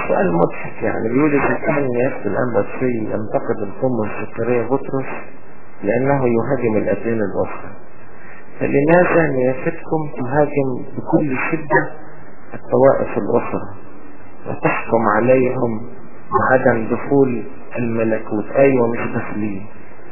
سؤال مضحك يعني. بيقول إذا كان يافت الأنبطشي ينتقد القمة السكرية بطرس لأنه يهاجم الأديان الأخرى، فلماذا نيافتكم تهاجم بكل شدة الطوائف الأخرى وتحكم عليهم بعدم دخول الملكوت؟ أيوة مش داخلين.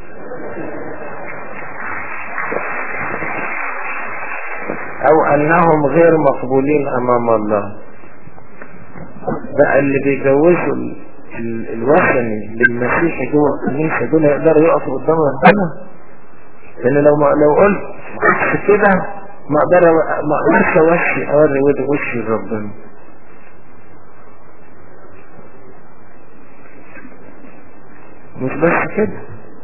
أو أنهم غير مقبولين أمام الله. بقى اللي بيجوزوا الوثني للمسيح جوه الكنيسة دول يقدروا يقفوا قدام ربنا؟ لأن لو قلت كده ما اقدرش اوري وشي لربنا. مش بس كده،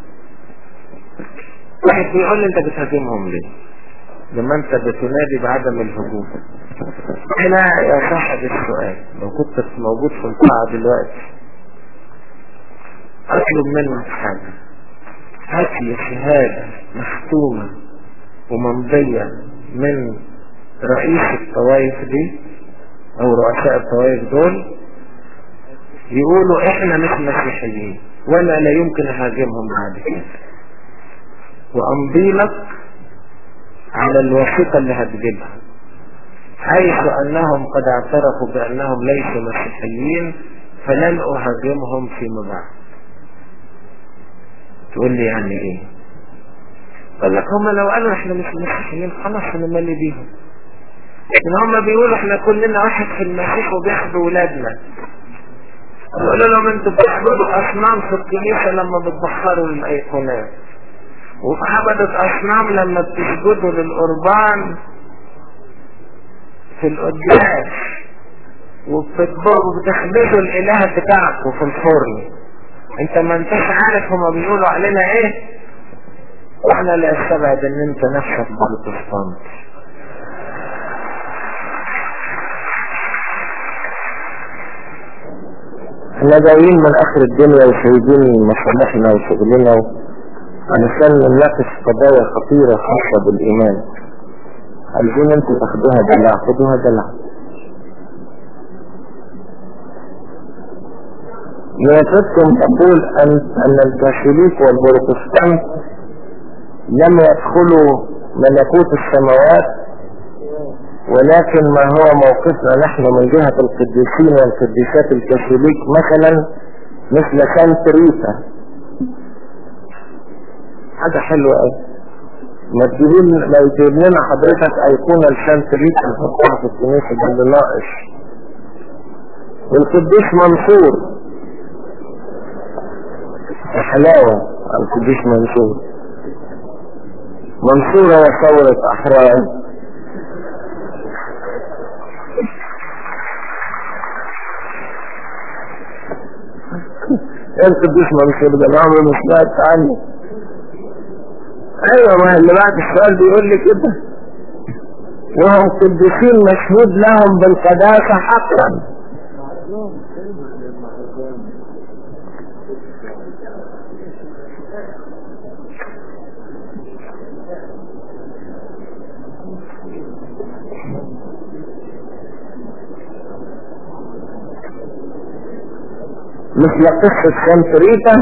واحد بيقول لي انت بتهاجمهم ليه لما انت بتنادي بعدم الهجوم؟ هنا يا صاحب السؤال لو كنت موجود في القاعة دلوقتي اطلب منك حاجة، هات لي شهادة مختومة وممضية من رئيس الطوائف دي او رؤساء الطوائف دول يقولوا احنا مش مسيحيين وانا لا يمكن اهاجمهم بعد كده، وامضي لك على الوثيقة اللي هتجيبها حيث انهم قد اعترفوا بانهم ليسوا مسيحيين فلن اهاجمهم فيما بعد. تقول لي يعني ايه؟ قال لك هم لو قالوا احنا مش مسيحيين خلاص انا مالي بيهم، لكن هم بيقولوا احنا كلنا واحد في المسيح وبياخدوا ولادنا. يقولوا لهم انتوا بتعبدوا اصنام في الكنيسة لما بتبخروا الايقونات، وعبدت اصنام لما بتسجدوا للقربان في القداس، وبتخبزوا الاله بتاعكم في الفرن. انت ما انتش عارف هما بيقولوا علينا ايه؟ واحنا لا استبعد ان انت نفسك بروتستانت. احنا جايين من اخر الدنيا وسايبين مصالحنا وشغلنا علشان نناقش قضايا خطيرة خاصة بالايمان. عايزين انتوا تاخدوها دلع، خدوها دلع. نيافتكم تقول ان الكاثوليك والبروتستانت لم يدخلوا ملكوت السماوات، ولكن ما هو موقفنا نحن من جهة القديسين والقديسات الكاثوليك مثلا مثل سانت ريتا. حاجة حلوة قوي. ما تجيب لنا حضرتك ايقونة لسانت ريتا نحطها في الكنيسة ده اللي ناقص. والقديس منصور حلاوة القديس منصورة وثورة احرار. القديس منصور ده معه مسلات عنه. ايوه ما اللي بعد السؤال بيقول لي كده، وهم قديسين مشهود لهم بالقداسة حقا. مثل قصة سانت ريتا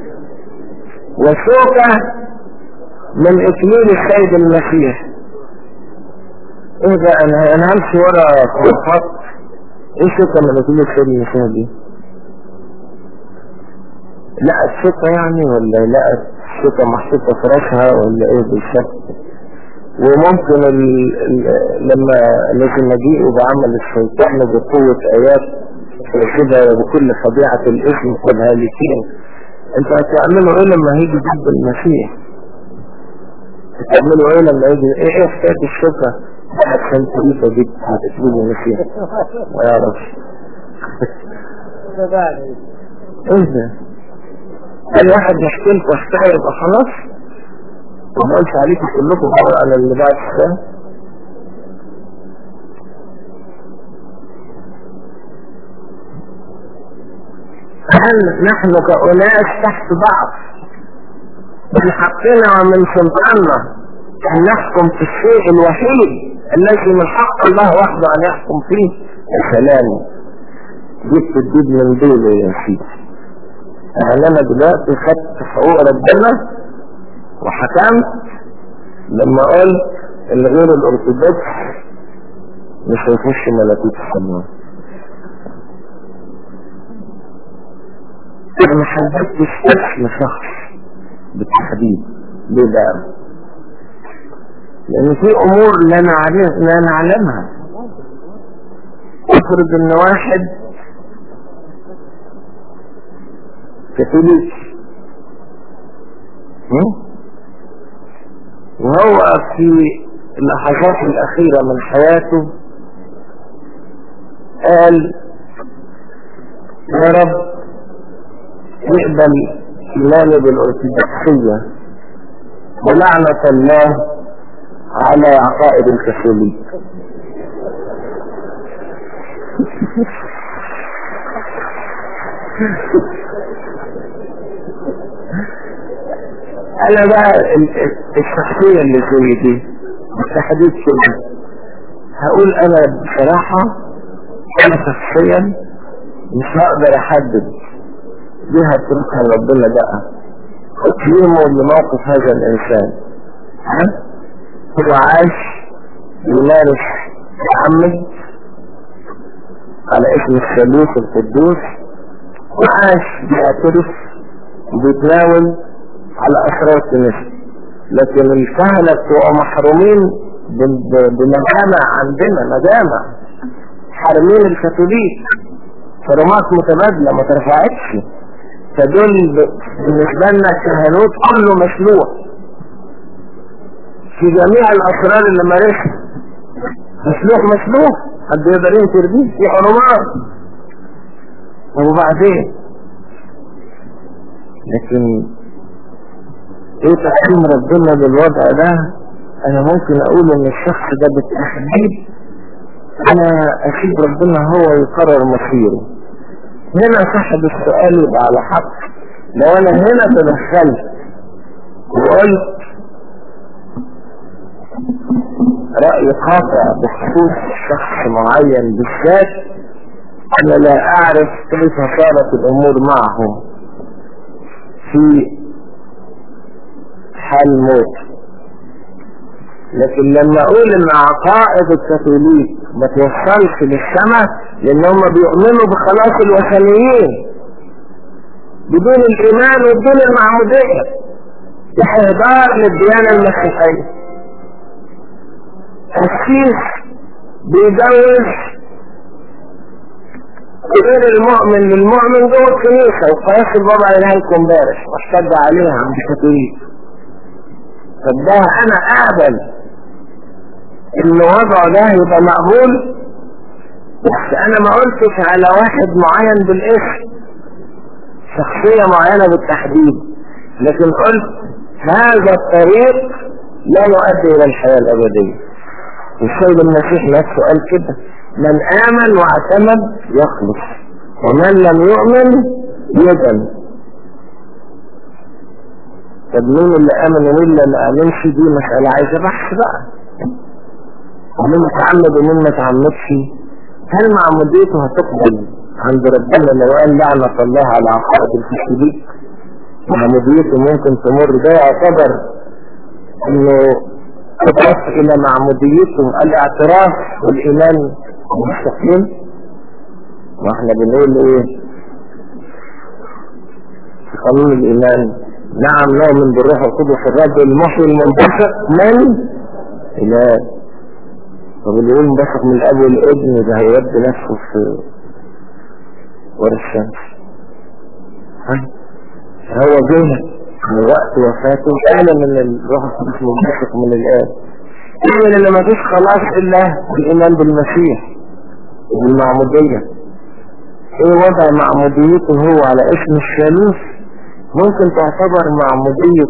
وشوكة من اكليل السيد المسيح. ايه ده؟ انا همشي ورا خط. ايه شوكة من اكليل السيد المسيح دي؟ لقت شوكة يعني ولا لقت شوكة محطوطة في راسها ولا ايه بالشكل؟ وممكن لما لازم اجيئوا بعمل الشيطان بقوة ايات كده وبكل خبيعة الاسم والهالكين. انت هتعملوا ايه لما هيجي ضد المسيح؟ هتعملوا ايه لما يجي ايه حكاية الشوكة عشان تريفة دي هتسلوب المسيح ما يعرفش ايه ده؟ اي واحد يحكي لكم حكاية يبقى خلاص وما قلت عليكم كلكم على اللي بعد السنة. هل نحن كأناس تحت بعض من حقنا ومن سلطاننا أن نحكم في الشيء الوحيد الذي من حق الله وحده أن يحكم فيه؟ السلام. جبت الدين من دول يا سيدي. يعني انا دلوقتي خدت حقوق ربنا وحكمت لما قلت الغير الارثوذكس مش هيخش ملكوت السماوات. انا ما حددتش اسم شخص بالتحديد. ليه بقى؟ لان في امور لا نعلمها. افرض ان واحد كاثوليك وهو في اللحظات الاخيرة من حياته قال يا رب اقبل ايماني بالارثوذكسية ولعنة الله على عقائد الكاثوليك. انا بقى الشخصية اللي زي دي بالتحديد كده هقول انا بصراحة انا شخصيا مش هقدر احدد دي هتركها ربنا بقى تقييمه لموقف هذا الانسان. هو عاش يمارس محمد على اسم الثالوث القدوس وعاش بيعترف وبيتناول على اسرار الكنيسة، لكن الكهنة بتوع محرومين بمجامع عندنا مجامع حارمين الكاثوليك حرمات متبادلة ما ترفعتش، فدول بالنسبة لنا الكهنوت كله مشروع في جميع الاسرار اللي مارسها. مشروع حد يقدر ينكر دي في حرمات. وبعدين لكن ايه تحكيم ربنا بالوضع ده؟ انا ممكن اقول ان الشخص ده بالتحديد انا اسيب ربنا هو يقرر مصيره. هنا صاحب السؤال يبقى على حق. لو انا هنا تدخلت وقلت رأي قاطع بخصوص شخص معين بالذات انا لا اعرف كيف صارت الامور معه في حال موت. لكن لما اقول ان عقائد الكاثوليك ما توصلش للسماء لان هم بيؤمنوا بخلاص الوثنيين بدون الايمان وبدون المعمودية بإهدار للديانة المسيحية. السيس بيجوز غير المؤمن للمؤمن جوه الكنيسة وقياس البابا عليها لكم امبارح واشتد عليها عند الكاثوليك. طب ده انا اقبل ان وضعه ده يبقى مقبول؟ بس انا ما قلتش على واحد معين بالاسم شخصية معينة بالتحديد، لكن قلت هذا الطريق لا يؤدي الى الحياة الابدية. السيد المسيح نفسه قال كده من امن واعتمد يخلص ومن لم يؤمن يدن. طب مين اللي امن ومين اللي ما امنش دي مسألة عايزة بحث بقى. ومين متعمد ومين ما تعمدش؟ هل معموديته هتقبل عند ربنا لو قال لعنة الله على عقائد الكاثوليك؟ معموديته ممكن تمر. ده يعتبر انه اضاف الى معموديته الاعتراف والايمان المستقيم. واحنا بنقول ايه في قانون الايمان؟ نعم نؤمن بالروح القدس الرب المحيي المنبثق من اله. طب اللي يقول منبثق من الاب والابن ده هيودي نفسه في ورا الشمس. هو جه من وقت وفاته قال من الروح القدس منبثق من الاب. إذن اللي ما فيش خلاص الا بالايمان بالمسيح وبالمعمودية. ايه وضع معموديته هو على اسم الثالوث؟ ممكن تعتبر معمودية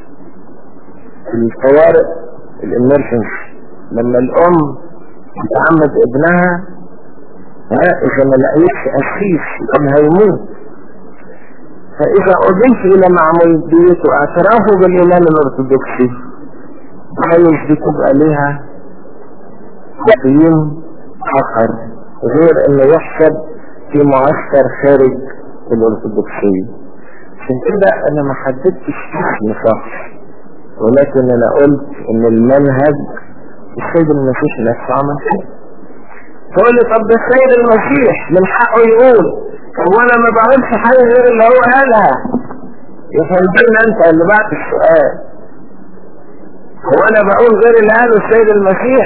الطوارئ الامرجنس لما الام تتعمد ابنها اذا ما لقيتش اسيس يكون هيموت. فاذا اضيف الى معموديته اعترافه بالايمان الارثوذكسي عايز دي تبقى ليها تقييم اخر غير انه يحسب في معسكر خارج الأرثوذكسية. عشان كده أنا ما حددتش اسم شخص، ولكن أنا قلت إن المنهج السيد المسيح نفسه عمل كده. تقول لي طب ده السيد المسيح من حقه يقول، هو أنا ما بعملش حاجة غير اللي هو قالها. يفهمتين أنت اللي بعت السؤال، هو أنا بقول غير اللي قاله السيد المسيح؟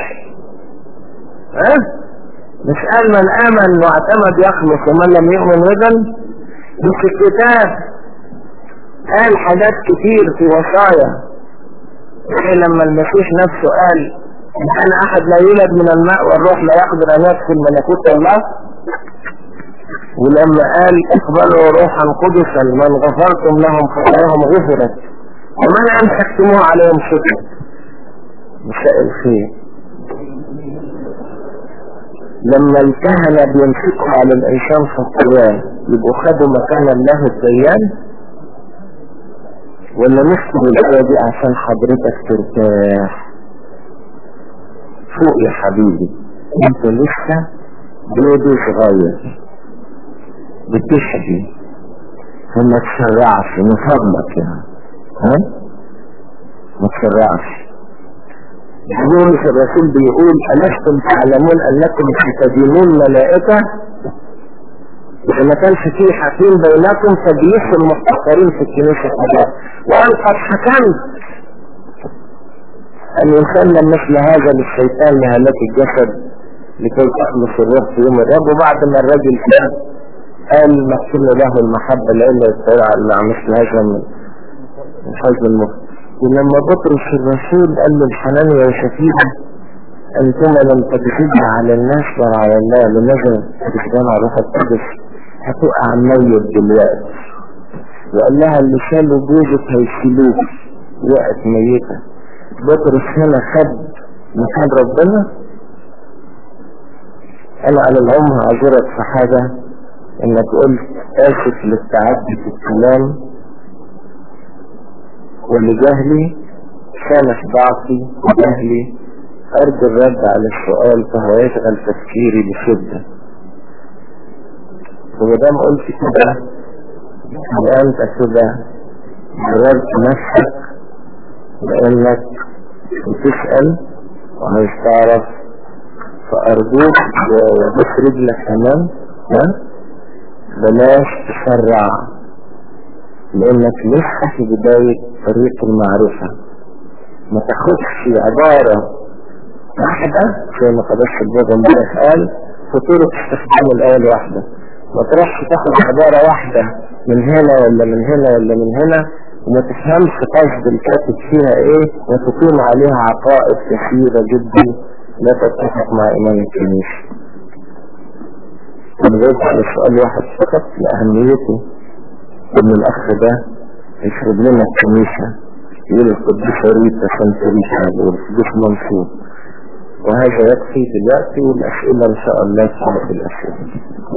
مش قال من آمن واعتمد يخلص ومن لم يؤمن يضل؟ مش الكتاب قال حاجات كتير في وصايا، لما المسيح نفسه قال إن كان أحد لا يولد من الماء والروح لا يقدر أن يدخل ملكوت الله، ولما قال اقبلوا روحا قدسا من غفرتم لهم خطاياهم غفرت ومن أمسكتموه عليهم شكر. مساء الخير. لما الكهنة بيمسكوا على الإنسان خطيان يبقوا خدوا مكان الله الديان، ولا نكتب الآية دي عشان حضرتك ترتاح؟ فوق يا حبيبي، انت لسه بيبي صغير بتشبي، فما تسرعش من فضلك يعني، ما تسرعش. يونس الرسول بيقول ألستم تعلمون أنكم ستدينون ملائكة؟ إذا ما كانش فيه حكيم بينكم فجلس المحتقرين في الكنيسة كلها. وأن قد حكمت أن يسلم مثل هذا للشيطان لهلاك الجسد لكي تخلص الروح في يوم الرب. وبعد ما الرجل كان قال مكتوب له المحبة لأنه يستطيع مع مثل هذا من حزن المخ. ولما بطرس الرسول قال له الحنانيا وشفيعة أنتما لم تجدها على الناس ولا على الله، لماذا تجدها على روح القدس؟ هتقع ميت دلوقتي. وقال لها اللي شالوا جوزك هيشيلوك، وقت ميتة. بطرس هنا خد مكان ربنا. أنا على العمر هعذرك في حاجة، إنك قلت آسف للتعدي في الكلام ولجهلي، كان في ضعفي وجهلي أرجو الرد على السؤال فهو يشغل تفكيري بشدة. ومدام قلت كده يبقى أنت كده جربت نفسك لأنك بتسأل وعايز تعرف، فأرجوك وبس رجلك كمان بلاش تسرع، لأنك لسه في بداية طريق المعرفة. ما تاخدش عبارة واحدة زي ما قدس البابا امبارح قال خطورة استخدام الآية الواحدة. ما تروحش تاخد عبارة واحدة من هنا ولا من هنا ولا من هنا وما تفهمش قصد الكاتب فيها ايه وتقيم عليها عقائد كثيرة جدا لا تتفق مع إيمان الكنيسة. أنا جاوبت على سؤال واحد فقط لأهميته، إن الأخ ده يشرب لنا الكنيسة، يقول القديس ريتا سانت ريتا والقديس منصور، وهذا يكفي دلوقتي. والأسئلة إن شاء الله تعالى في الأسئلة.